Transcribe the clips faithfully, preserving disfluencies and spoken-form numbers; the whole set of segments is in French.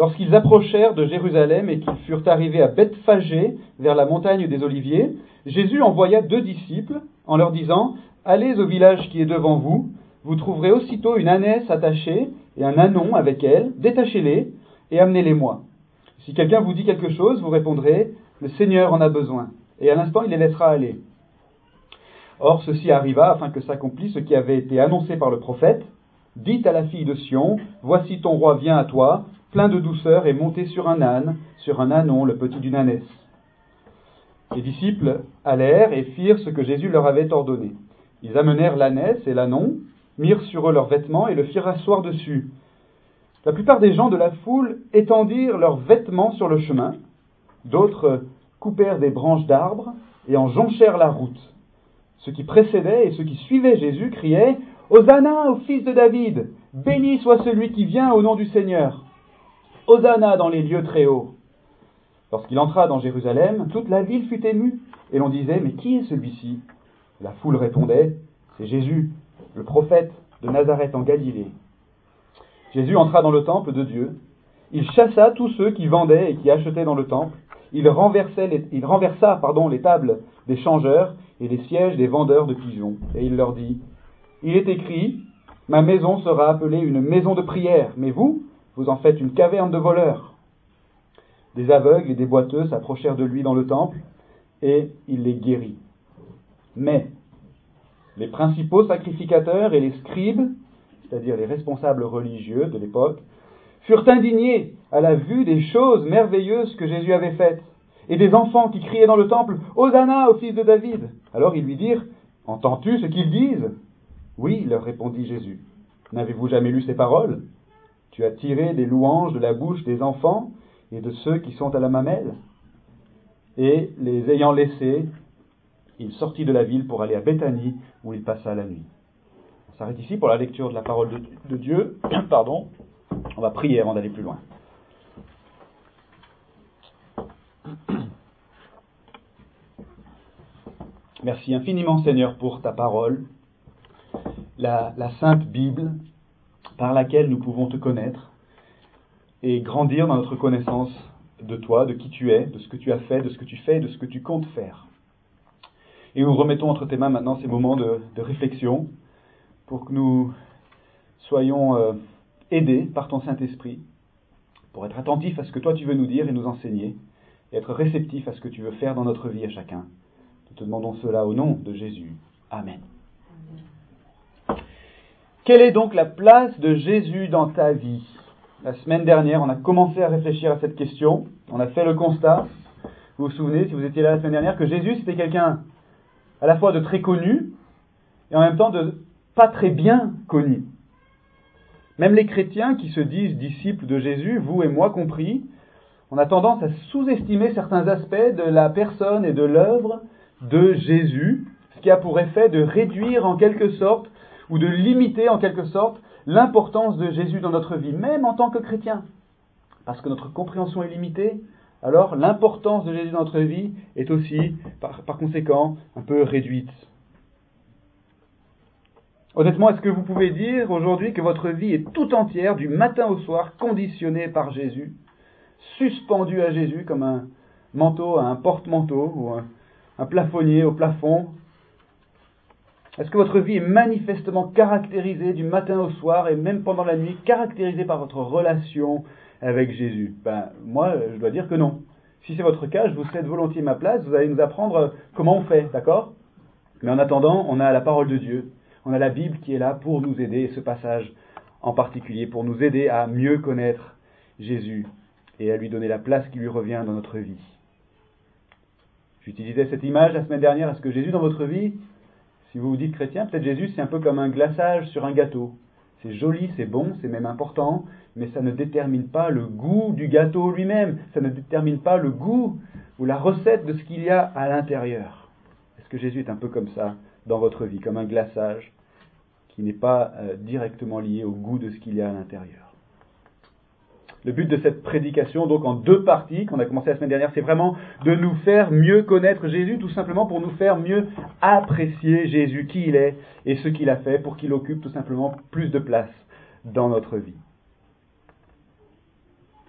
Lorsqu'ils approchèrent de Jérusalem et qu'ils furent arrivés à Bethphagée, vers la montagne des Oliviers, Jésus envoya deux disciples en leur disant « Allez au village qui est devant vous, vous trouverez aussitôt une ânesse attachée et un ânon avec elle, détachez-les et amenez-les-moi. Si quelqu'un vous dit quelque chose, vous répondrez « Le Seigneur en a besoin ». Et à l'instant, il les laissera aller. Or, ceci arriva afin que s'accomplisse ce qui avait été annoncé par le prophète. Dites à la fille de Sion, voici ton roi vient à toi, plein de douceur et monté sur un âne, sur un ânon, le petit d'une ânesse. Les disciples allèrent et firent ce que Jésus leur avait ordonné. Ils amenèrent l'ânesse et l'ânon, mirent sur eux leurs vêtements et le firent asseoir dessus. La plupart des gens de la foule étendirent leurs vêtements sur le chemin, d'autres coupèrent des branches d'arbres et en jonchèrent la route. Ceux qui précédaient et ceux qui suivaient Jésus criaient « Hosanna au fils de David! Béni soit celui qui vient au nom du Seigneur! Hosanna dans les lieux très hauts !» Lorsqu'il entra dans Jérusalem, toute la ville fut émue, et l'on disait « Mais qui est celui-ci » La foule répondait « C'est Jésus, le prophète de Nazareth en Galilée. » Jésus entra dans le temple de Dieu. Il chassa tous ceux qui vendaient et qui achetaient dans le temple. Il, renversait les, il renversa pardon, les tables des changeurs et les sièges des vendeurs de pigeons. Et il leur dit « Il est écrit, ma maison sera appelée une maison de prière, mais vous, vous en faites une caverne de voleurs. » Des aveugles et des boiteux s'approchèrent de lui dans le temple, et il les guérit. Mais les principaux sacrificateurs et les scribes, c'est-à-dire les responsables religieux de l'époque, furent indignés à la vue des choses merveilleuses que Jésus avait faites, et des enfants qui criaient dans le temple « Hosanna au fils de David !» Alors ils lui dirent « Entends-tu ce qu'ils disent ?» « Oui, leur répondit Jésus. N'avez-vous jamais lu ces paroles ? Tu as tiré des louanges de la bouche des enfants et de ceux qui sont à la mamelle. » Et les ayant laissés, il sortit de la ville pour aller à Béthanie, où il passa la nuit. On s'arrête ici pour la lecture de la parole de, de Dieu. Pardon. On va prier avant d'aller plus loin. Merci infiniment, Seigneur, pour ta parole, la, la Sainte Bible, par laquelle nous pouvons te connaître et grandir dans notre connaissance de toi, de qui tu es, de ce que tu as fait, de ce que tu fais et de ce que tu comptes faire. Et nous remettons entre tes mains maintenant ces moments de, de réflexion pour que nous soyons euh, aidés par ton Saint-Esprit, pour être attentifs à ce que toi tu veux nous dire et nous enseigner, et être réceptifs à ce que tu veux faire dans notre vie à chacun. Nous te demandons cela au nom de Jésus. Amen. Quelle est donc la place de Jésus dans ta vie ? La semaine dernière, on a commencé à réfléchir à cette question. On a fait le constat, vous vous souvenez, si vous étiez là la semaine dernière, que Jésus c'était quelqu'un à la fois de très connu et en même temps de pas très bien connu. Même les chrétiens qui se disent disciples de Jésus, vous et moi compris, on a tendance à sous-estimer certains aspects de la personne et de l'œuvre de Jésus, ce qui a pour effet de réduire en quelque sorte ou de limiter en quelque sorte l'importance de Jésus dans notre vie, même en tant que chrétien. Parce que notre compréhension est limitée, alors l'importance de Jésus dans notre vie est aussi, par, par conséquent, un peu réduite. Honnêtement, est-ce que vous pouvez dire aujourd'hui que votre vie est tout entière, du matin au soir, conditionnée par Jésus, suspendue à Jésus comme un manteau à un porte-manteau ou un, un plafonnier au plafond ? Est-ce que votre vie est manifestement caractérisée du matin au soir et même pendant la nuit, caractérisée par votre relation avec Jésus ? Ben, moi, je dois dire que non. Si c'est votre cas, je vous cède volontiers ma place, vous allez nous apprendre comment on fait, d'accord ? Mais en attendant, on a la parole de Dieu, on a la Bible qui est là pour nous aider, et ce passage en particulier, pour nous aider à mieux connaître Jésus et à lui donner la place qui lui revient dans notre vie. J'utilisais cette image la semaine dernière. Est-ce que Jésus dans votre vie, si vous vous dites chrétien, peut-être Jésus c'est un peu comme un glaçage sur un gâteau. C'est joli, c'est bon, c'est même important, mais ça ne détermine pas le goût du gâteau lui-même. Ça ne détermine pas le goût ou la recette de ce qu'il y a à l'intérieur. Est-ce que Jésus est un peu comme ça dans votre vie, comme un glaçage qui n'est pas euh, directement lié au goût de ce qu'il y a à l'intérieur ? Le but de cette prédication, donc en deux parties, qu'on a commencé la semaine dernière, c'est vraiment de nous faire mieux connaître Jésus, tout simplement pour nous faire mieux apprécier Jésus, qui il est et ce qu'il a fait, pour qu'il occupe tout simplement plus de place dans notre vie.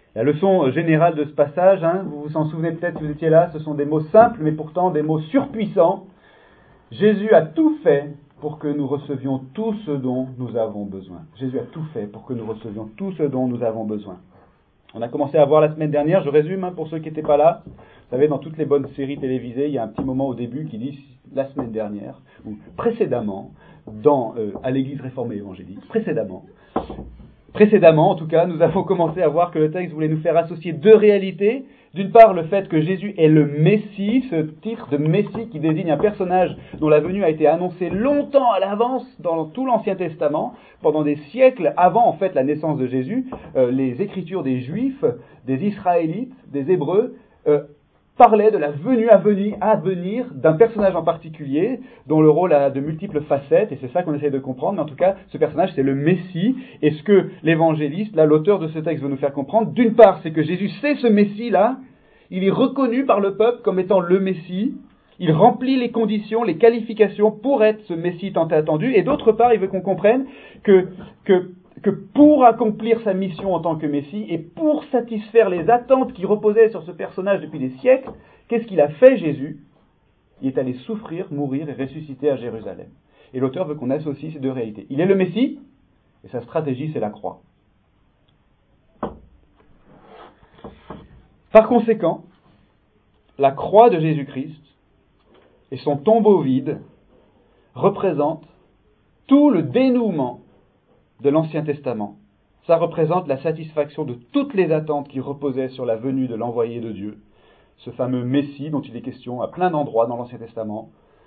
La leçon générale de ce passage, hein, vous vous en souvenez peut-être si vous étiez là, ce sont des mots simples, mais pourtant des mots surpuissants. Jésus a tout fait pour que nous recevions tout ce dont nous avons besoin. Jésus a tout fait pour que nous recevions tout ce dont nous avons besoin. On a commencé à voir la semaine dernière, je résume hein, pour ceux qui n'étaient pas là. Vous savez, dans toutes les bonnes séries télévisées, il y a un petit moment au début qui dit la semaine dernière, ou précédemment, dans, euh, à l'église réformée évangélique, précédemment. Précédemment, en tout cas, nous avons commencé à voir que le texte voulait nous faire associer deux réalités. D'une part, le fait que Jésus est le Messie, ce titre de Messie qui désigne un personnage dont la venue a été annoncée longtemps à l'avance dans tout l'Ancien Testament, pendant des siècles avant en fait la naissance de Jésus. Euh, les écritures des Juifs, des Israélites, des Hébreux euh, parlaient de la venue à venir, à venir d'un personnage en particulier, dont le rôle a de multiples facettes, et c'est ça qu'on essaie de comprendre, mais en tout cas, ce personnage, c'est le Messie, et ce que l'évangéliste, là, l'auteur de ce texte veut nous faire comprendre, d'une part, c'est que Jésus, c'est ce Messie-là, il est reconnu par le peuple comme étant le Messie, il remplit les conditions, les qualifications pour être ce Messie tant attendu, et d'autre part, il veut qu'on comprenne que, que que pour accomplir sa mission en tant que Messie et pour satisfaire les attentes qui reposaient sur ce personnage depuis des siècles, qu'est-ce qu'il a fait Jésus ? Il est allé souffrir, mourir et ressusciter à Jérusalem. Et l'auteur veut qu'on associe ces deux réalités. Il est le Messie et sa stratégie c'est la croix. Par conséquent, la croix de Jésus-Christ et son tombeau vide représentent tout le dénouement de l'Ancien Testament. Ça représente la satisfaction de toutes les attentes qui reposaient sur la venue de l'envoyé de Dieu, ce fameux Messie dont il est question à plein d'endroits dans l'Ancien Testament.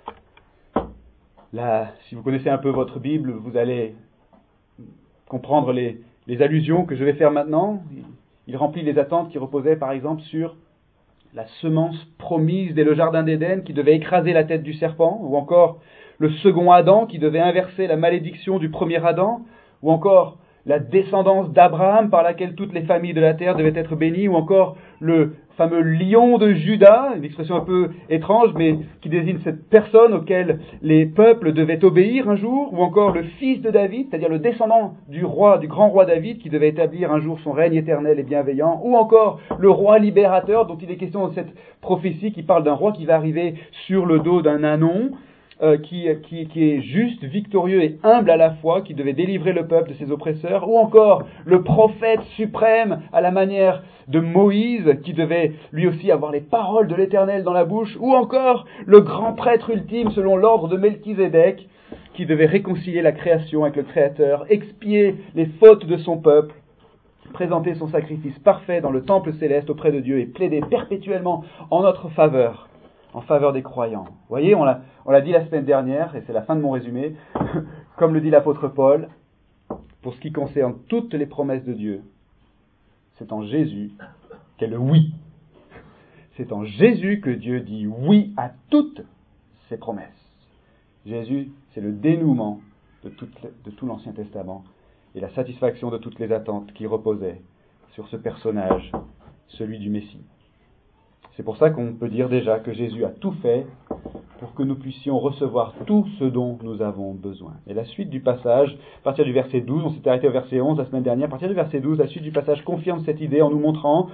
Là, si vous connaissez un peu votre Bible, vous allez comprendre les, les allusions que je vais faire maintenant. Il remplit les attentes qui reposaient par exemple sur la semence promise dès le Jardin d'Éden qui devait écraser la tête du serpent, ou encore le second Adam qui devait inverser la malédiction du premier Adam, ou encore la descendance d'Abraham par laquelle toutes les familles de la terre devaient être bénies, ou encore le fameux lion de Juda, une expression un peu étrange, mais qui désigne cette personne auquel les peuples devaient obéir un jour, ou encore le fils de David, c'est-à-dire le descendant du roi, du grand roi David, qui devait établir un jour son règne éternel et bienveillant, ou encore le roi libérateur, dont il est question dans cette prophétie qui parle d'un roi qui va arriver sur le dos d'un ânon, Euh, qui, qui, qui est juste, victorieux et humble à la fois, qui devait délivrer le peuple de ses oppresseurs, ou encore le prophète suprême à la manière de Moïse, qui devait lui aussi avoir les paroles de l'Éternel dans la bouche, ou encore le grand prêtre ultime selon l'ordre de Melchizedek, qui devait réconcilier la création avec le Créateur, expier les fautes de son peuple, présenter son sacrifice parfait dans le temple céleste auprès de Dieu et plaider perpétuellement en notre faveur. En faveur des croyants. Vous voyez, on l'a, on l'a dit la semaine dernière, et c'est la fin de mon résumé, comme le dit l'apôtre Paul, pour ce qui concerne toutes les promesses de Dieu, c'est en Jésus qu'est le oui. C'est en Jésus que Dieu dit oui à toutes ses promesses. Jésus, c'est le dénouement de, toute, de tout l'Ancien Testament et la satisfaction de toutes les attentes qui reposaient sur ce personnage, celui du Messie. C'est pour ça qu'on peut dire déjà que Jésus a tout fait pour que nous puissions recevoir tout ce dont nous avons besoin. Et la suite du passage, à partir du verset douze, on s'était arrêté au verset onze la semaine dernière, à partir du verset douze, la suite du passage confirme cette idée en nous montrant,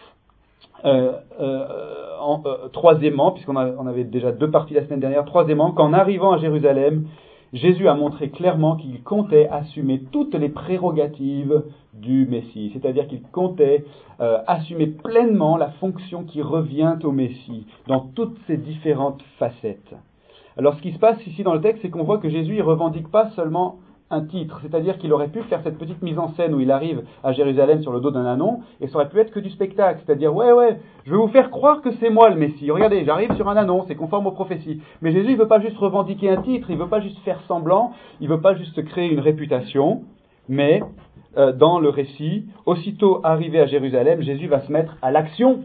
euh, euh, en, euh, troisièmement, puisqu'on a, on avait déjà deux parties la semaine dernière, troisièmement, qu'en arrivant à Jérusalem, Jésus a montré clairement qu'il comptait assumer toutes les prérogatives du Messie, c'est-à-dire qu'il comptait euh, assumer pleinement la fonction qui revient au Messie dans toutes ses différentes facettes. Alors ce qui se passe ici dans le texte, c'est qu'on voit que Jésus ne revendique pas seulement un titre, c'est-à-dire qu'il aurait pu faire cette petite mise en scène où il arrive à Jérusalem sur le dos d'un ânon, et ça aurait pu être que du spectacle, c'est-à-dire ouais ouais, je vais vous faire croire que c'est moi le Messie, regardez, j'arrive sur un ânon, c'est conforme aux prophéties. Mais Jésus il veut pas juste revendiquer un titre, il veut pas juste faire semblant, il veut pas juste créer une réputation, mais euh, dans le récit, aussitôt arrivé à Jérusalem, Jésus va se mettre à l'action.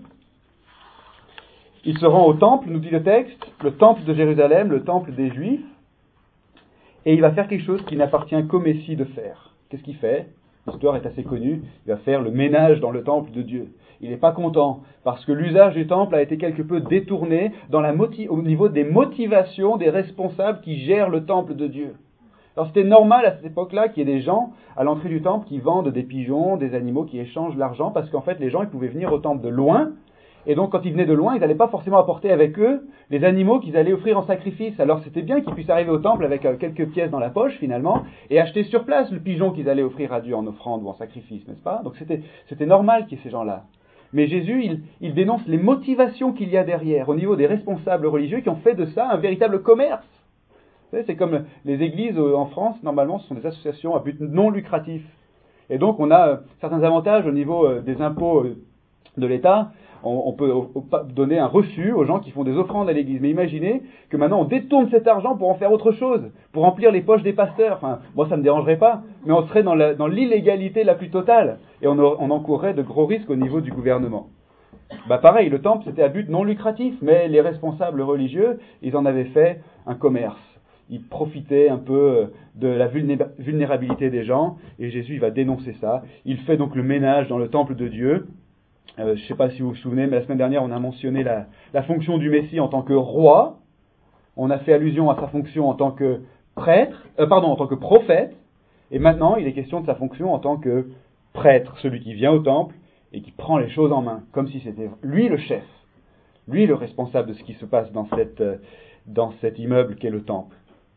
Il se rend au temple, nous dit le texte, le temple de Jérusalem, le temple des Juifs, et il va faire quelque chose qui n'appartient qu'au Messie de faire. Qu'est-ce qu'il fait ? L'histoire est assez connue. Il va faire le ménage dans le temple de Dieu. Il n'est pas content parce que l'usage du temple a été quelque peu détourné dans la moti- au niveau des motivations des responsables qui gèrent le temple de Dieu. Alors c'était normal à cette époque-là qu'il y ait des gens à l'entrée du temple qui vendent des pigeons, des animaux, qui échangent l'argent, parce qu'en fait les gens ils pouvaient venir au temple de loin, et donc quand ils venaient de loin, ils n'allaient pas forcément apporter avec eux les animaux qu'ils allaient offrir en sacrifice. Alors c'était bien qu'ils puissent arriver au temple avec euh, quelques pièces dans la poche finalement, et acheter sur place le pigeon qu'ils allaient offrir à Dieu en offrande ou en sacrifice, n'est-ce pas? Donc c'était, c'était normal qu'il y ait ces gens-là. Mais Jésus, il, il dénonce les motivations qu'il y a derrière, au niveau des responsables religieux qui ont fait de ça un véritable commerce. Vous savez, c'est comme les églises en France, normalement, ce sont des associations à but non lucratif. Et donc, on a certains avantages au niveau des impôts de l'État. On, on peut donner un reçu aux gens qui font des offrandes à l'église. Mais imaginez que maintenant, on détourne cet argent pour en faire autre chose, pour remplir les poches des pasteurs. Enfin, moi, ça ne me dérangerait pas, mais on serait dans, la, dans l'illégalité la plus totale. Et on, on encourrait de gros risques au niveau du gouvernement. Bah pareil, le temple, c'était à but non lucratif, mais les responsables religieux, ils en avaient fait un commerce. Ils profitaient un peu de la vulnérabilité des gens, et Jésus il va dénoncer ça. Il fait donc le ménage dans le temple de Dieu. Euh, je ne sais pas si vous vous souvenez, mais la semaine dernière, on a mentionné la, la fonction du Messie en tant que roi. On a fait allusion à sa fonction en tant que prêtre, euh, pardon, en tant que prophète. Et maintenant, il est question de sa fonction en tant que prêtre, celui qui vient au temple et qui prend les choses en main, comme si c'était lui le chef, lui le responsable de ce qui se passe dans, cette, dans cet immeuble qu'est le temple.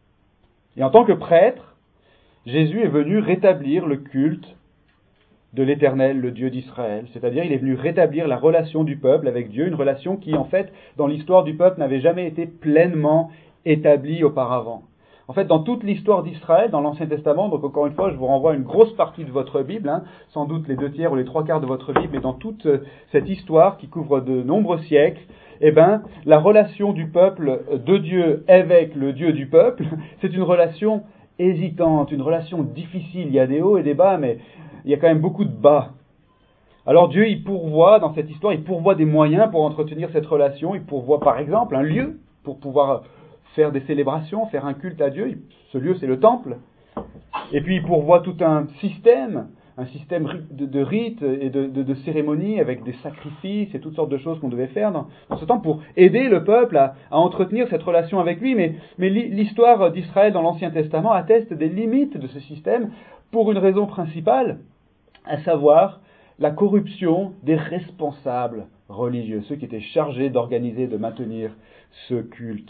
Et en tant que prêtre, Jésus est venu rétablir le culte de l'Éternel, le Dieu d'Israël. C'est-à-dire, il est venu rétablir la relation du peuple avec Dieu, une relation qui, en fait, dans l'histoire du peuple, n'avait jamais été pleinement établie auparavant. En fait, dans toute l'histoire d'Israël, dans l'Ancien Testament, donc encore une fois, je vous renvoie à une grosse partie de votre Bible, hein, sans doute les deux tiers ou les trois quarts de votre Bible, mais dans toute cette histoire qui couvre de nombreux siècles, eh ben, la relation du peuple de Dieu avec le Dieu du peuple, c'est une relation hésitante, une relation difficile. Il y a des hauts et des bas, mais il y a quand même beaucoup de bas. Alors Dieu, il pourvoit, dans cette histoire, il pourvoit des moyens pour entretenir cette relation. Il pourvoit, par exemple, un lieu pour pouvoir faire des célébrations, faire un culte à Dieu. Ce lieu, c'est le temple. Et puis, il pourvoit tout un système, un système de, de rites et de, de, de cérémonies avec des sacrifices et toutes sortes de choses qu'on devait faire dans, dans ce temps pour aider le peuple à, à entretenir cette relation avec lui. Mais, mais l'histoire d'Israël dans l'Ancien Testament atteste des limites de ce système pour une raison principale, à savoir la corruption des responsables religieux, ceux qui étaient chargés d'organiser, de maintenir ce culte.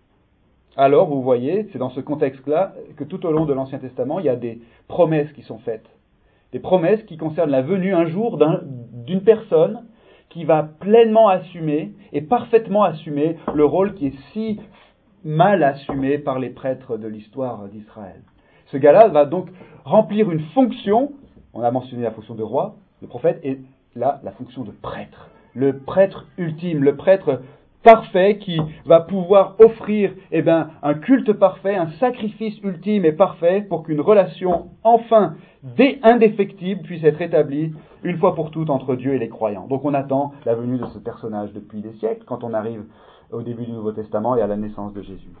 Alors, vous voyez, c'est dans ce contexte-là que tout au long de l'Ancien Testament, il y a des promesses qui sont faites. Des promesses qui concernent la venue un jour d'un, d'une personne qui va pleinement assumer et parfaitement assumer le rôle qui est si mal assumé par les prêtres de l'histoire d'Israël. Ce gars-là va donc remplir une fonction, on a mentionné la fonction de roi, le prophète, et là, la fonction de prêtre. Le prêtre ultime, le prêtre parfait qui va pouvoir offrir eh ben, un culte parfait, un sacrifice ultime et parfait pour qu'une relation enfin indéfectible puisse être établie une fois pour toutes entre Dieu et les croyants. Donc on attend la venue de ce personnage depuis des siècles quand on arrive au début du Nouveau Testament et à la naissance de Jésus.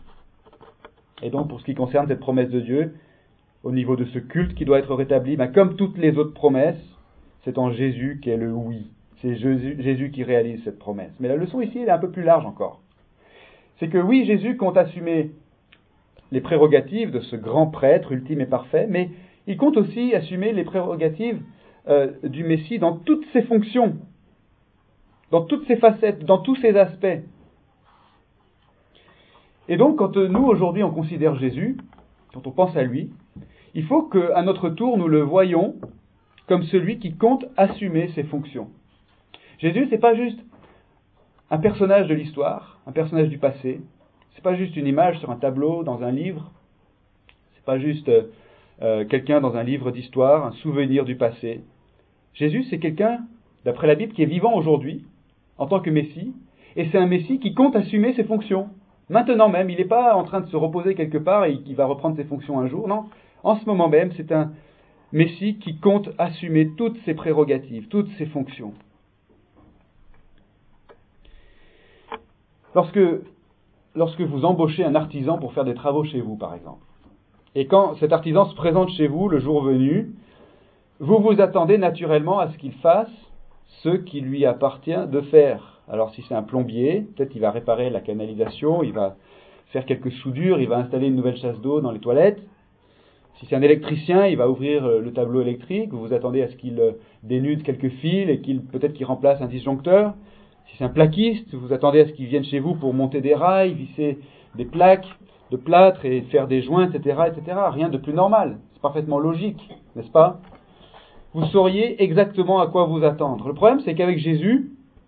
Et donc pour ce qui concerne cette promesse de Dieu, au niveau de ce culte qui doit être rétabli, ben, comme toutes les autres promesses, c'est en Jésus qu'est le oui. C'est Jésus, Jésus qui réalise cette promesse. Mais la leçon ici, elle est un peu plus large encore. C'est que oui, Jésus compte assumer les prérogatives de ce grand prêtre ultime et parfait, mais il compte aussi assumer les prérogatives euh, du Messie dans toutes ses fonctions, dans toutes ses facettes, dans tous ses aspects. Et donc, quand euh, nous, aujourd'hui, on considère Jésus, quand on pense à lui, il faut qu'à notre tour, nous le voyions comme celui qui compte assumer ses fonctions. Jésus, c'est pas juste un personnage de l'histoire, un personnage du passé. C'est pas juste une image sur un tableau, dans un livre. C'est pas juste euh, quelqu'un dans un livre d'histoire, un souvenir du passé. Jésus, c'est quelqu'un, d'après la Bible, qui est vivant aujourd'hui, en tant que Messie, et c'est un Messie qui compte assumer ses fonctions. Maintenant même, il n'est pas en train de se reposer quelque part et il va reprendre ses fonctions un jour, non. En ce moment même, c'est un Messie qui compte assumer toutes ses prérogatives, toutes ses fonctions. Lorsque, lorsque vous embauchez un artisan pour faire des travaux chez vous, par exemple, et quand cet artisan se présente chez vous le jour venu, vous vous attendez naturellement à ce qu'il fasse ce qui lui appartient de faire. Alors si c'est un plombier, peut-être il va réparer la canalisation, il va faire quelques soudures, il va installer une nouvelle chasse d'eau dans les toilettes. Si c'est un électricien, il va ouvrir le tableau électrique, vous vous attendez à ce qu'il dénude quelques fils et qu'il peut-être qu'il remplace un disjoncteur. Si c'est un plaquiste, vous vous attendez à ce qu'il vienne chez vous pour monter des rails, visser des plaques de plâtre et faire des joints, et cetera, et cetera. Rien de plus normal. C'est parfaitement logique, n'est-ce pas? Vous sauriez exactement à quoi vous attendre. Le problème, c'est qu'avec Jésus,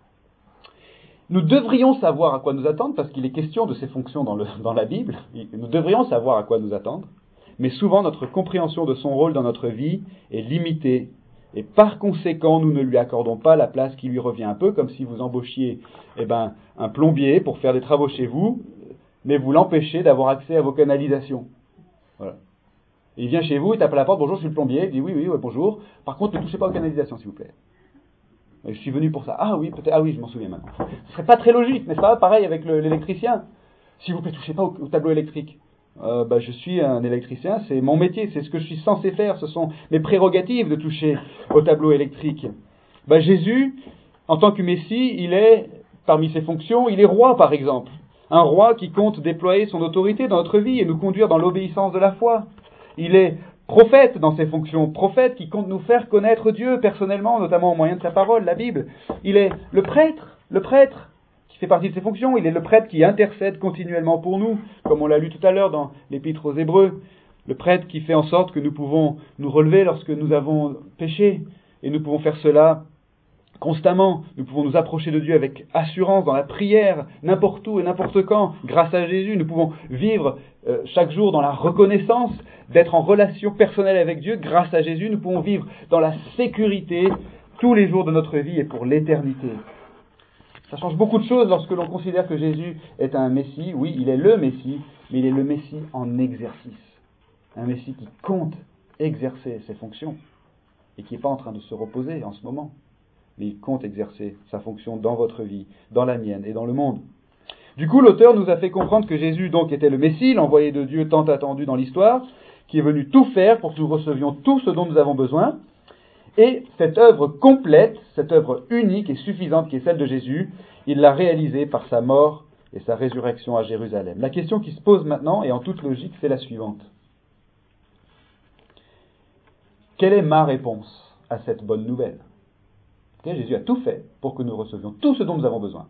nous devrions savoir à quoi nous attendre, parce qu'il est question de ces fonctions dans, le, dans la Bible. Nous devrions savoir à quoi nous attendre. Mais souvent, notre compréhension de son rôle dans notre vie est limitée. Et par conséquent, nous ne lui accordons pas la place qui lui revient. Un peu comme si vous embauchiez eh ben, un plombier pour faire des travaux chez vous, mais vous l'empêchez d'avoir accès à vos canalisations. Voilà. Et il vient chez vous, il tape à la porte, bonjour, je suis le plombier. Il dit oui, oui, ouais, bonjour. Par contre, ne touchez pas aux canalisations, s'il vous plaît. Et je suis venu pour ça. Ah oui, peut-être. Ah oui, je m'en souviens maintenant. Ce serait pas très logique, n'est-ce pas? Pareil avec le, l'électricien. S'il vous plaît, touchez pas au, au tableau électrique. Euh, bah, je suis un électricien, c'est mon métier, c'est ce que je suis censé faire, ce sont mes prérogatives de toucher au tableau électrique. Bah, Jésus, en tant que Messie, il est, parmi ses fonctions, il est roi par exemple. Un roi qui compte déployer son autorité dans notre vie et nous conduire dans l'obéissance de la foi. Il est prophète dans ses fonctions, prophète qui compte nous faire connaître Dieu personnellement, notamment au moyen de sa parole, la Bible. Il est le prêtre, le prêtre. Qui fait partie de ses fonctions. Il est le prêtre qui intercède continuellement pour nous, comme on l'a lu tout à l'heure dans l'Épître aux Hébreux. Le prêtre qui fait en sorte que nous pouvons nous relever lorsque nous avons péché, et nous pouvons faire cela constamment. Nous pouvons nous approcher de Dieu avec assurance dans la prière, n'importe où et n'importe quand, grâce à Jésus. Nous pouvons vivre euh, chaque jour dans la reconnaissance d'être en relation personnelle avec Dieu. Grâce à Jésus, nous pouvons vivre dans la sécurité tous les jours de notre vie et pour l'éternité. Ça change beaucoup de choses lorsque l'on considère que Jésus est un Messie. Oui, il est le Messie, mais il est le Messie en exercice. Un Messie qui compte exercer ses fonctions et qui n'est pas en train de se reposer en ce moment. Mais il compte exercer sa fonction dans votre vie, dans la mienne et dans le monde. Du coup, l'auteur nous a fait comprendre que Jésus donc était le Messie, l'envoyé de Dieu tant attendu dans l'histoire, qui est venu tout faire pour que nous recevions tout ce dont nous avons besoin. Et cette œuvre complète, cette œuvre unique et suffisante qui est celle de Jésus, il l'a réalisée par sa mort et sa résurrection à Jérusalem. La question qui se pose maintenant, et en toute logique, c'est la suivante. Quelle est ma réponse à cette bonne nouvelle? Okay, Jésus a tout fait pour que nous recevions tout ce dont nous avons besoin.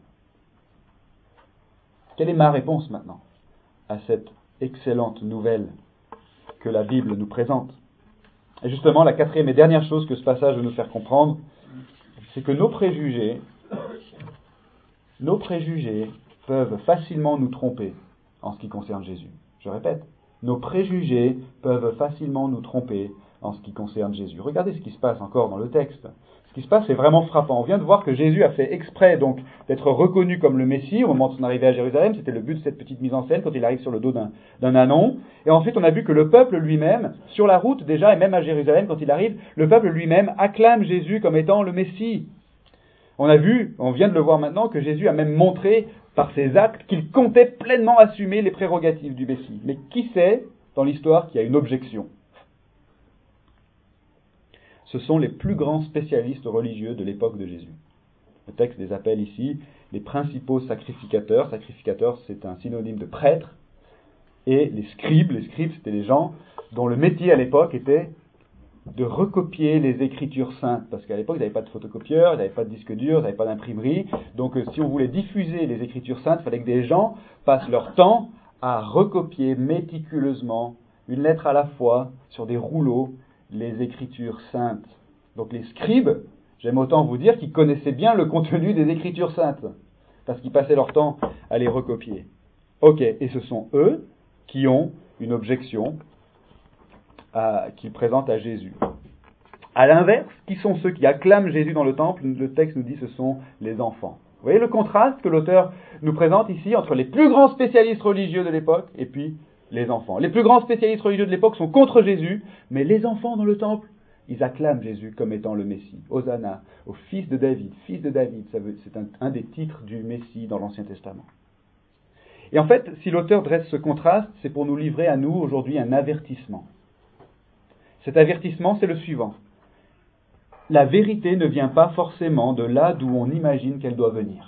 Quelle est ma réponse maintenant à cette excellente nouvelle que la Bible nous présente? Et justement, la quatrième et dernière chose que ce passage veut nous faire comprendre, c'est que nos préjugés, nos préjugés peuvent facilement nous tromper en ce qui concerne Jésus. Je répète, nos préjugés peuvent facilement nous tromper en ce qui concerne Jésus. Regardez ce qui se passe encore dans le texte. Ce qui se passe est vraiment frappant. On vient de voir que Jésus a fait exprès donc d'être reconnu comme le Messie au moment de son arrivée à Jérusalem. C'était le but de cette petite mise en scène quand il arrive sur le dos d'un, d'un ânon. Et ensuite on a vu que le peuple lui-même, sur la route déjà et même à Jérusalem quand il arrive, le peuple lui-même acclame Jésus comme étant le Messie. On a vu, on vient de le voir maintenant, que Jésus a même montré par ses actes qu'il comptait pleinement assumer les prérogatives du Messie. Mais qui sait dans l'histoire qu'il y a une objection? Ce sont les plus grands spécialistes religieux de l'époque de Jésus. Le texte les appelle ici les principaux sacrificateurs. Sacrificateurs, c'est un synonyme de prêtre. Et les scribes, les scribes, c'était les gens dont le métier à l'époque était de recopier les Écritures saintes. Parce qu'à l'époque, ils n'avaient pas de photocopieur, ils n'avaient pas de disque dur, ils n'avaient pas d'imprimerie. Donc si on voulait diffuser les Écritures saintes, il fallait que des gens passent leur temps à recopier méticuleusement, une lettre à la fois, sur des rouleaux, les Écritures saintes. Donc les scribes, j'aime autant vous dire qu'ils connaissaient bien le contenu des Écritures saintes, parce qu'ils passaient leur temps à les recopier. Ok, et ce sont eux qui ont une objection à, qu'ils présentent à Jésus. À l'inverse, qui sont ceux qui acclament Jésus dans le temple? Le texte nous dit que ce sont les enfants. Vous voyez le contraste que l'auteur nous présente ici entre les plus grands spécialistes religieux de l'époque et puis les enfants. Les plus grands spécialistes religieux de l'époque sont contre Jésus, mais les enfants dans le temple, ils acclament Jésus comme étant le Messie. Hosanna, au fils de David. Fils de David, ça veut, c'est un, un des titres du Messie dans l'Ancien Testament. Et en fait, si l'auteur dresse ce contraste, c'est pour nous livrer à nous aujourd'hui un avertissement. Cet avertissement, c'est le suivant. La vérité ne vient pas forcément de là d'où on imagine qu'elle doit venir.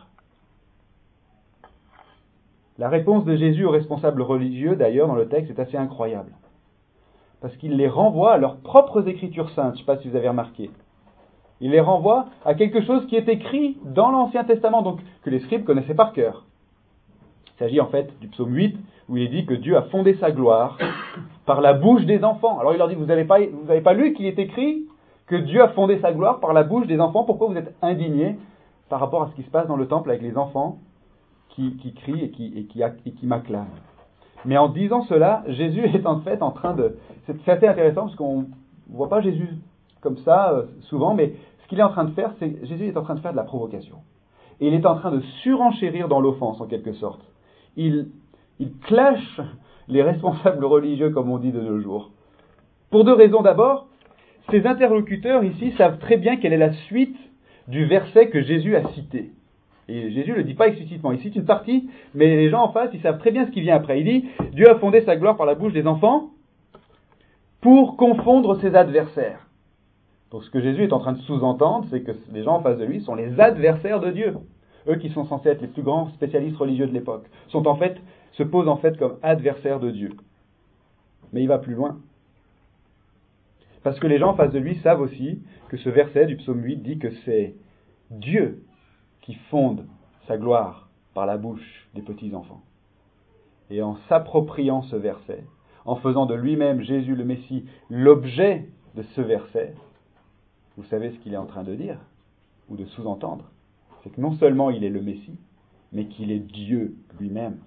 La réponse de Jésus aux responsables religieux, d'ailleurs, dans le texte, est assez incroyable. parce qu'il les renvoie à leurs propres écritures saintes. Je ne sais pas si vous avez remarqué. Il les renvoie à quelque chose qui est écrit dans l'Ancien Testament, donc que les scribes connaissaient par cœur. Il s'agit en fait du psaume huit, où il est dit que Dieu a fondé sa gloire par la bouche des enfants. Alors il leur dit, vous n'avez pas, vous n'avez pas lu qu'il est écrit que Dieu a fondé sa gloire par la bouche des enfants? Pourquoi vous êtes indignés par rapport à ce qui se passe dans le temple avec les enfants qui, qui crient et qui, et, qui, et qui m'acclament? Mais en disant cela, Jésus est en fait en train de... C'est assez intéressant parce qu'on ne voit pas Jésus comme ça euh, souvent, mais ce qu'il est en train de faire, c'est Jésus est en train de faire de la provocation. Et il est en train de surenchérir dans l'offense, en quelque sorte. Il, il clash les responsables religieux, comme on dit de nos jours. Pour deux raisons. D'abord, ses interlocuteurs ici savent très bien quelle est la suite du verset que Jésus a cité. Et Jésus ne le dit pas explicitement, il cite une partie, mais les gens en face, ils savent très bien ce qui vient après. Il dit, Dieu a fondé sa gloire par la bouche des enfants pour confondre ses adversaires. Donc ce que Jésus est en train de sous-entendre, c'est que les gens en face de lui sont les adversaires de Dieu. Eux qui sont censés être les plus grands spécialistes religieux de l'époque, sont en fait, se posent en fait comme adversaires de Dieu. Mais il va plus loin. Parce que les gens en face de lui savent aussi que ce verset du psaume huit dit que c'est Dieu qui fonde sa gloire par la bouche des petits-enfants. Et en s'appropriant ce verset, en faisant de lui-même, Jésus le Messie, l'objet de ce verset, vous savez ce qu'il est en train de dire, ou de sous-entendre, c'est que non seulement il est le Messie, mais qu'il est Dieu lui-même.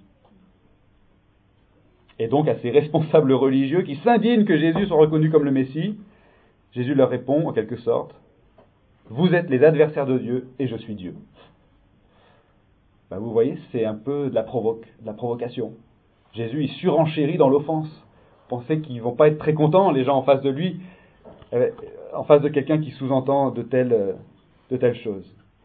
Et donc à ces responsables religieux qui s'indignent que Jésus soit reconnu comme le Messie, Jésus leur répond en quelque sorte, vous êtes les adversaires de Dieu et je suis Dieu. Ben vous voyez, c'est un peu de la, provoque, de la provocation. Jésus, il surenchérit dans l'offense. Pensez qu'ils ne vont pas être très contents, les gens en face de lui, euh, en face de quelqu'un qui sous-entend de telles, euh, de telles choses.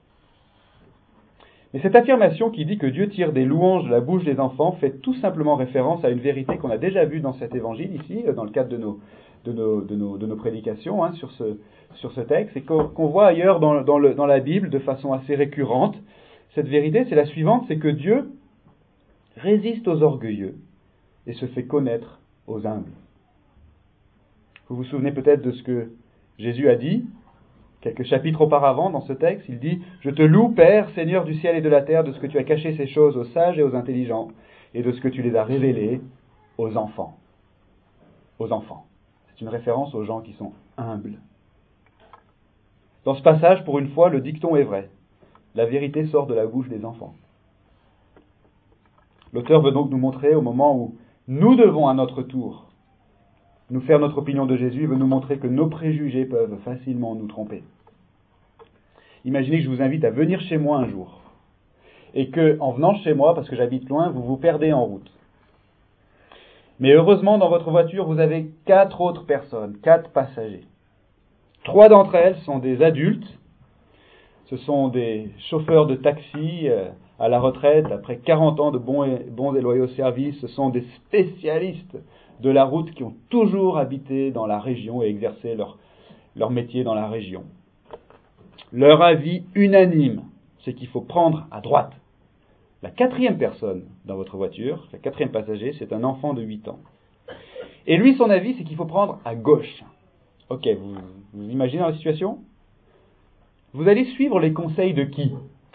Mais cette affirmation qui dit que Dieu tire des louanges de la bouche des enfants fait tout simplement référence à une vérité qu'on a déjà vue dans cet évangile ici, dans le cadre de nos, de nos, de nos, de nos prédications hein, sur, ce, sur ce texte, et qu'on, qu'on voit ailleurs dans, dans, le, dans la Bible de façon assez récurrente. Cette vérité, c'est la suivante, c'est que Dieu résiste aux orgueilleux et se fait connaître aux humbles. Vous vous souvenez peut-être de ce que Jésus a dit quelques chapitres auparavant dans ce texte. Il dit « Je te loue, Père, Seigneur du ciel et de la terre, de ce que tu as caché ces choses aux sages et aux intelligents, et de ce que tu les as révélées aux enfants. » Aux enfants. C'est une référence aux gens qui sont humbles. Dans ce passage, pour une fois, le dicton est vrai. La vérité sort de la bouche des enfants. L'auteur veut donc nous montrer, au moment où nous devons à notre tour nous faire notre opinion de Jésus, il veut nous montrer que nos préjugés peuvent facilement nous tromper. Imaginez que je vous invite à venir chez moi un jour, et que, en venant chez moi, parce que j'habite loin, vous vous perdez en route. Mais heureusement, dans votre voiture, vous avez quatre autres personnes, quatre passagers. Trois d'entre elles sont des adultes. Ce sont des chauffeurs de taxi euh, à la retraite, après quarante ans de bons et, bons et loyaux services. Ce sont des spécialistes de la route qui ont toujours habité dans la région et exercé leur, leur métier dans la région. Leur avis unanime, c'est qu'il faut prendre à droite. La quatrième personne dans votre voiture, le quatrième passager, c'est un enfant de huit ans. Et lui, son avis, c'est qu'il faut prendre à gauche. Ok, vous, vous imaginez la situation ? Vous allez suivre les conseils de qui ?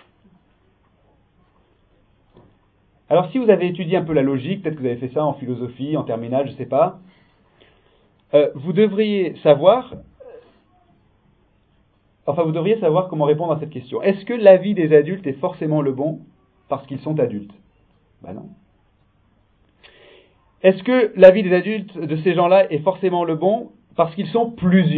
Alors, si vous avez étudié un peu la logique, peut-être que vous avez fait ça en philosophie, en terminale, je ne sais pas, euh, vous devriez savoir, enfin, vous devriez savoir comment répondre à cette question. Est-ce que l'avis des adultes est forcément le bon parce qu'ils sont adultes ? Ben non. Est-ce que l'avis des adultes de ces gens-là est forcément le bon parce qu'ils sont plusieurs ?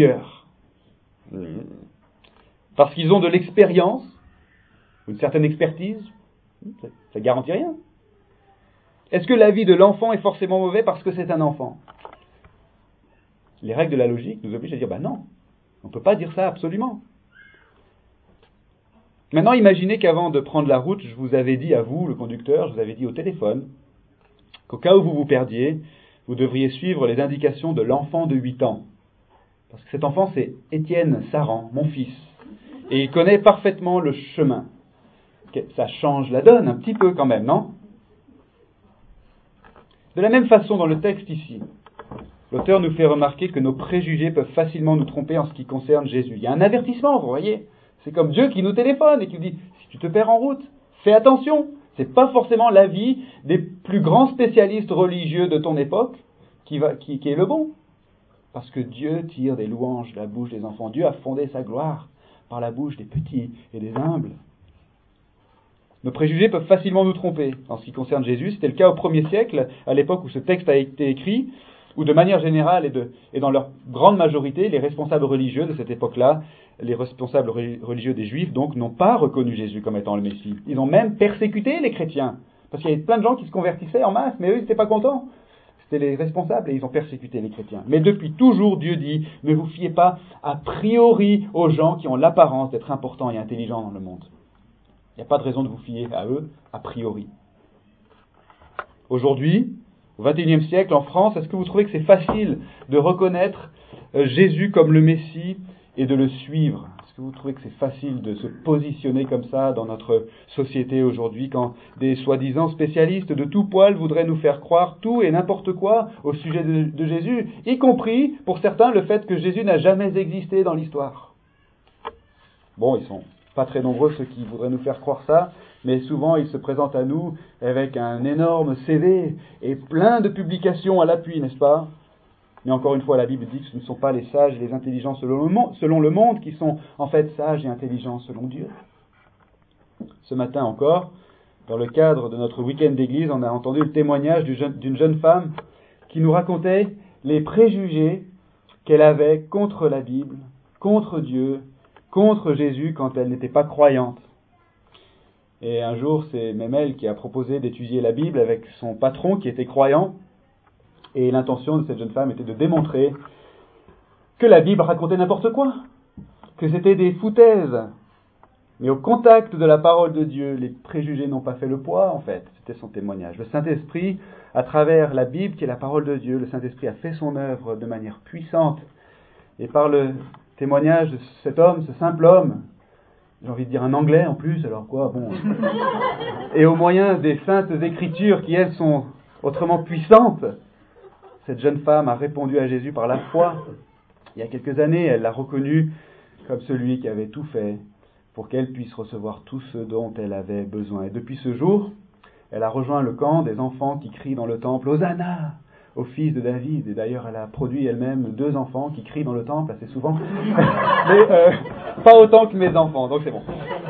Parce qu'ils ont de l'expérience, une certaine expertise ? Ça ne garantit rien. Est-ce que l'avis de l'enfant est forcément mauvais parce que c'est un enfant ? Les règles de la logique nous obligent à dire, ben non, on ne peut pas dire ça absolument. Maintenant, imaginez qu'avant de prendre la route, je vous avais dit à vous, le conducteur, je vous avais dit au téléphone, qu'au cas où vous vous perdiez, vous devriez suivre les indications de l'enfant de huit ans. Parce que cet enfant, c'est Étienne Saran, mon fils. Et il connaît parfaitement le chemin. Ça change la donne un petit peu quand même, non ? De la même façon, dans le texte ici, l'auteur nous fait remarquer que nos préjugés peuvent facilement nous tromper en ce qui concerne Jésus. Il y a un avertissement, vous voyez. C'est comme Dieu qui nous téléphone et qui nous dit « Si tu te perds en route, fais attention !» C'est pas forcément l'avis des plus grands spécialistes religieux de ton époque qui, va, qui, qui est le bon. Parce que Dieu tire des louanges de la bouche des enfants. Dieu a fondé sa gloire par la bouche des petits et des humbles. Nos préjugés peuvent facilement nous tromper en ce qui concerne Jésus. C'était le cas au premier siècle, à l'époque où ce texte a été écrit, où de manière générale et, de, et dans leur grande majorité, les responsables religieux de cette époque-là, les responsables religieux des Juifs, donc, n'ont pas reconnu Jésus comme étant le Messie. Ils ont même persécuté les chrétiens, parce qu'il y avait plein de gens qui se convertissaient en masse, mais eux, ils n'étaient pas contents. C'était les responsables et ils ont persécuté les chrétiens. Mais depuis toujours, Dieu dit, ne vous fiez pas a priori aux gens qui ont l'apparence d'être importants et intelligents dans le monde. Il n'y a pas de raison de vous fier à eux, a priori. Aujourd'hui, au vingt et unième siècle, en France, est-ce que vous trouvez que c'est facile de reconnaître Jésus comme le Messie et de le suivre? Est-ce que vous trouvez que c'est facile de se positionner comme ça dans notre société aujourd'hui, quand des soi-disant spécialistes de tout poil voudraient nous faire croire tout et n'importe quoi au sujet de, de Jésus, y compris, pour certains, le fait que Jésus n'a jamais existé dans l'histoire? Bon, ils sont pas très nombreux ceux qui voudraient nous faire croire ça, mais souvent ils se présentent à nous avec un énorme C V et plein de publications à l'appui, n'est-ce pas? Mais encore une fois, la Bible dit que ce ne sont pas les sages et les intelligents selon le monde, selon le monde qui sont en fait sages et intelligents selon Dieu. Ce matin encore, dans le cadre de notre week-end d'église, on a entendu le témoignage d'une jeune femme qui nous racontait les préjugés qu'elle avait contre la Bible, contre Dieu, contre Jésus quand elle n'était pas croyante. Et un jour, c'est même elle qui a proposé d'étudier la Bible avec son patron qui était croyant. Et l'intention de cette jeune femme était de démontrer que la Bible racontait n'importe quoi, que c'était des foutaises. Mais au contact de la parole de Dieu, les préjugés n'ont pas fait le poids, en fait. C'était son témoignage. Le Saint-Esprit, à travers la Bible, qui est la parole de Dieu, le Saint-Esprit a fait son œuvre de manière puissante. Et par le témoignage de cet homme, ce simple homme, j'ai envie de dire un anglais en plus, alors quoi, bon. Et au moyen des saintes écritures qui, elles, sont autrement puissantes, cette jeune femme a répondu à Jésus par la foi. Il y a quelques années, elle l'a reconnu comme celui qui avait tout fait pour qu'elle puisse recevoir tout ce dont elle avait besoin. Et depuis ce jour, elle a rejoint le camp des enfants qui crient dans le temple « Hosanna !» au fils de David. Et d'ailleurs, elle a produit elle-même deux enfants qui crient dans le temple assez souvent. Mais euh, pas autant que mes enfants, donc c'est bon.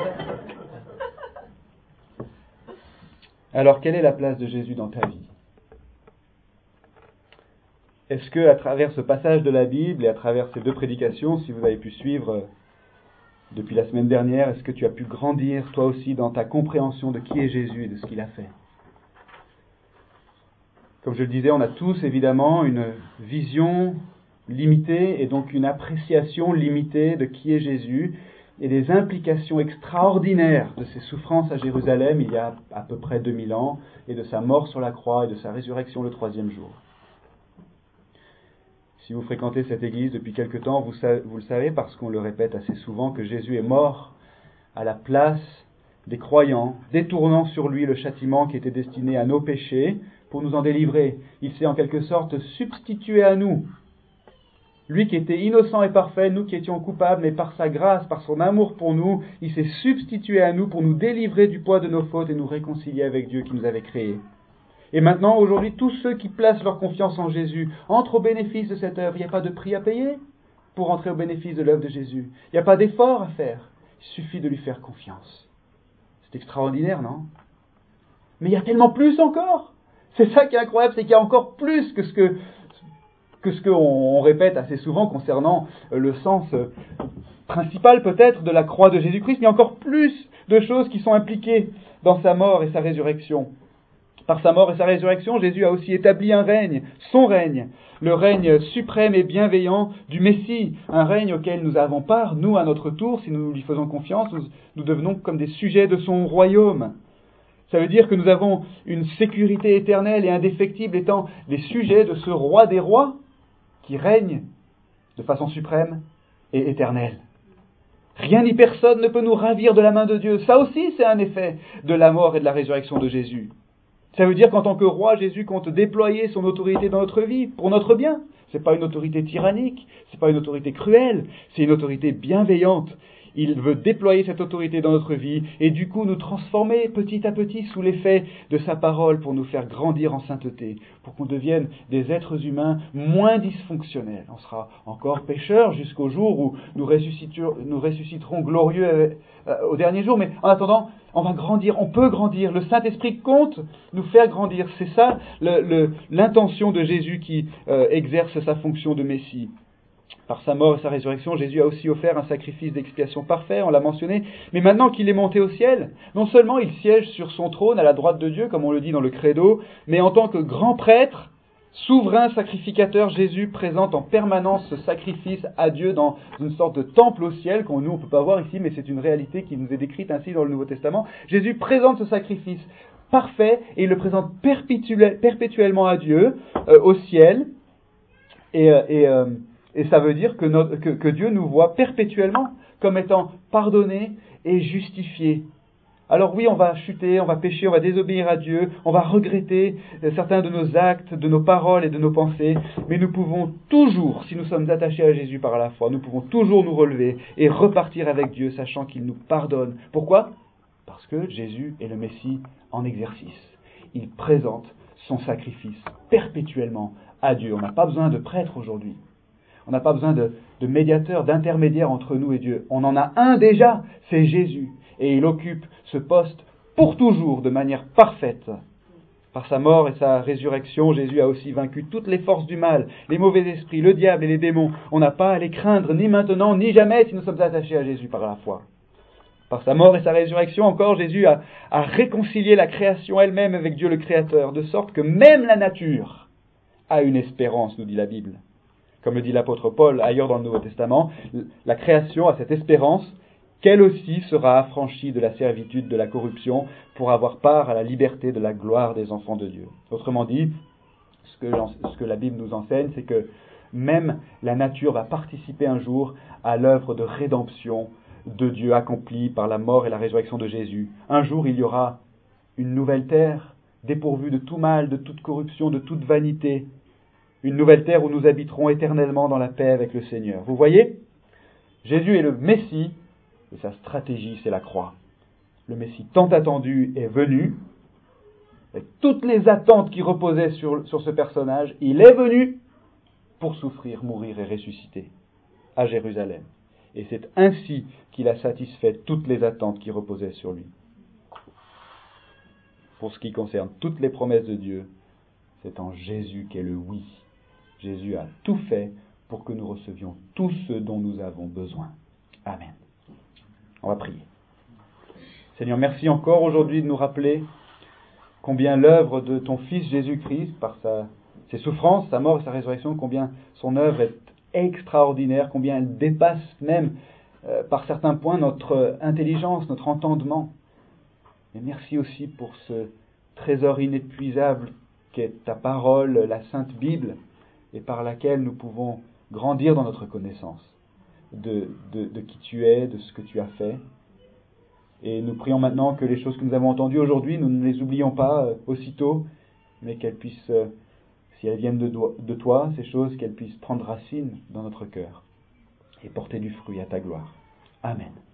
Alors, quelle est la place de Jésus dans ta vie? Est-ce que, à travers ce passage de la Bible et à travers ces deux prédications, si vous avez pu suivre depuis la semaine dernière, est-ce que tu as pu grandir toi aussi dans ta compréhension de qui est Jésus et de ce qu'il a fait? Comme je le disais, on a tous évidemment une vision limitée et donc une appréciation limitée de qui est Jésus et des implications extraordinaires de ses souffrances à Jérusalem il y a à peu près deux mille ans et de sa mort sur la croix et de sa résurrection le troisième jour. Si vous fréquentez cette église depuis quelque temps, vous, savez, vous le savez parce qu'on le répète assez souvent que Jésus est mort à la place des croyants, détournant sur lui le châtiment qui était destiné à nos péchés pour nous en délivrer. Il s'est en quelque sorte substitué à nous. Lui qui était innocent et parfait, nous qui étions coupables, mais par sa grâce, par son amour pour nous, il s'est substitué à nous pour nous délivrer du poids de nos fautes et nous réconcilier avec Dieu qui nous avait créés. Et maintenant, aujourd'hui, tous ceux qui placent leur confiance en Jésus entrent au bénéfice de cette œuvre. Il n'y a pas de prix à payer pour entrer au bénéfice de l'œuvre de Jésus. Il n'y a pas d'effort à faire. Il suffit de lui faire confiance. C'est extraordinaire, non? Mais il y a tellement plus encore. C'est ça qui est incroyable, c'est qu'il y a encore plus que ce que, que ce qu'on on répète assez souvent concernant le sens principal peut-être de la croix de Jésus-Christ. Il y a encore plus de choses qui sont impliquées dans sa mort et sa résurrection. Par sa mort et sa résurrection, Jésus a aussi établi un règne, son règne, le règne suprême et bienveillant du Messie, un règne auquel nous avons part, nous à notre tour, si nous lui faisons confiance, nous, nous devenons comme des sujets de son royaume. Ça veut dire que nous avons une sécurité éternelle et indéfectible étant les sujets de ce roi des rois qui règne de façon suprême et éternelle. Rien ni personne ne peut nous ravir de la main de Dieu. Ça aussi, c'est un effet de la mort et de la résurrection de Jésus. Ça veut dire qu'en tant que roi, Jésus compte déployer son autorité dans notre vie, pour notre bien. Ce n'est pas une autorité tyrannique, ce n'est pas une autorité cruelle, c'est une autorité bienveillante. Il veut déployer cette autorité dans notre vie et du coup nous transformer petit à petit sous l'effet de sa parole pour nous faire grandir en sainteté, pour qu'on devienne des êtres humains moins dysfonctionnels. On sera encore pécheurs jusqu'au jour où nous, nous ressusciterons glorieux euh, au dernier jour, mais en attendant, on va grandir, on peut grandir. Le Saint-Esprit compte nous faire grandir. C'est ça le, le, l'intention de Jésus qui euh, exerce sa fonction de Messie. Par sa mort et sa résurrection, Jésus a aussi offert un sacrifice d'expiation parfait, on l'a mentionné, mais maintenant qu'il est monté au ciel, non seulement il siège sur son trône à la droite de Dieu, comme on le dit dans le credo, mais en tant que grand prêtre, souverain sacrificateur, Jésus présente en permanence ce sacrifice à Dieu dans une sorte de temple au ciel, qu'on nous on ne peut pas voir ici, mais c'est une réalité qui nous est décrite ainsi dans le Nouveau Testament. Jésus présente ce sacrifice parfait et il le présente perpétuellement à Dieu, euh, au ciel, et... Euh, et euh, Et ça veut dire que, notre, que, que Dieu nous voit perpétuellement comme étant pardonnés et justifiés. Alors oui, on va chuter, on va pécher, on va désobéir à Dieu, on va regretter certains de nos actes, de nos paroles et de nos pensées, mais nous pouvons toujours, si nous sommes attachés à Jésus par la foi, nous pouvons toujours nous relever et repartir avec Dieu, sachant qu'il nous pardonne. Pourquoi ? Parce que Jésus est le Messie en exercice. Il présente son sacrifice perpétuellement à Dieu. On n'a pas besoin de prêtre aujourd'hui. On n'a pas besoin de, de médiateur, d'intermédiaire entre nous et Dieu. On en a un déjà, c'est Jésus. Et il occupe ce poste pour toujours, de manière parfaite. Par sa mort et sa résurrection, Jésus a aussi vaincu toutes les forces du mal, les mauvais esprits, le diable et les démons. On n'a pas à les craindre, ni maintenant, ni jamais, si nous sommes attachés à Jésus par la foi. Par sa mort et sa résurrection, encore, Jésus a, a réconcilié la création elle-même avec Dieu le Créateur, de sorte que même la nature a une espérance, nous dit la Bible. Comme le dit l'apôtre Paul ailleurs dans le Nouveau Testament, la création a cette espérance qu'elle aussi sera affranchie de la servitude de la corruption pour avoir part à la liberté de la gloire des enfants de Dieu. Autrement dit, ce que, ce que la Bible nous enseigne, c'est que même la nature va participer un jour à l'œuvre de rédemption de Dieu accomplie par la mort et la résurrection de Jésus. Un jour, il y aura une nouvelle terre dépourvue de tout mal, de toute corruption, de toute vanité. Une nouvelle terre où nous habiterons éternellement dans la paix avec le Seigneur. Vous voyez, Jésus est le Messie, et sa stratégie, c'est la croix. Le Messie tant attendu est venu, avec toutes les attentes qui reposaient sur, sur ce personnage, il est venu pour souffrir, mourir et ressusciter à Jérusalem. Et c'est ainsi qu'il a satisfait toutes les attentes qui reposaient sur lui. Pour ce qui concerne toutes les promesses de Dieu, c'est en Jésus qu'est le oui. Jésus a tout fait pour que nous recevions tout ce dont nous avons besoin. Amen. On va prier. Seigneur, merci encore aujourd'hui de nous rappeler combien l'œuvre de ton Fils Jésus-Christ, par sa, ses souffrances, sa mort et sa résurrection, combien son œuvre est extraordinaire, combien elle dépasse même euh, par certains points notre intelligence, notre entendement. Mais merci aussi pour ce trésor inépuisable qu'est ta parole, la Sainte Bible, et par laquelle nous pouvons grandir dans notre connaissance de, de, de qui tu es, de ce que tu as fait. Et nous prions maintenant que les choses que nous avons entendues aujourd'hui, nous ne les oublions pas euh, aussitôt, mais qu'elles puissent, euh, si elles viennent de, do- de toi, ces choses, qu'elles puissent prendre racine dans notre cœur et porter du fruit à ta gloire. Amen.